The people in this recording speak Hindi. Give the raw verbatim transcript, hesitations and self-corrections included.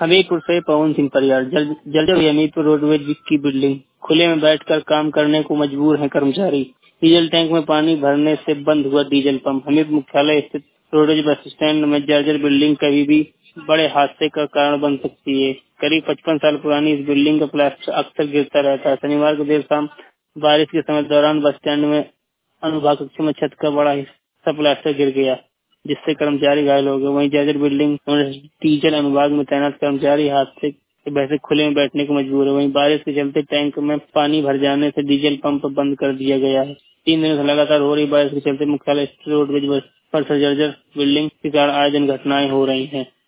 हमीरपुर से पवन सिंह परियार। जल जर्जर हमीरपुर रोडवेज की बिल्डिंग, खुले में बैठकर काम करने को मजबूर हैं कर्मचारी। डीजल टैंक में पानी भरने से बंद हुआ डीजल पंप। हमीरपुर मुख्यालय स्थित रोडवेज बस स्टैंड में जर्जर बिल्डिंग कभी भी बड़े हादसे का कारण बन सकती है। करीब पचपन साल पुरानी इस बिल्डिंग का प्लास्टर अक्सर गिरता रहता है। शनिवार को देर शाम बारिश के समय दौरान बस स्टैंड में अनुभाग कक्ष में छत का बड़ा हिस्सा प्लास्टर गिर गया, जिससे कर्मचारी घायल हो गए। वहीं जर्जर बिल्डिंग डीजल अनुभाग में तैनात कर्मचारी हादसे के वजह से खुले में बैठने को मजबूर है। वहीं बारिश के चलते टैंक में पानी भर जाने से डीजल पंप बंद कर दिया गया है। तीन दिनों से लगातार हो रही बारिश के चलते मुख्यालय रोडवेज बस पर जर्जर बिल्डिंग के कारण आए दिन घटनाएं हो रही हैं।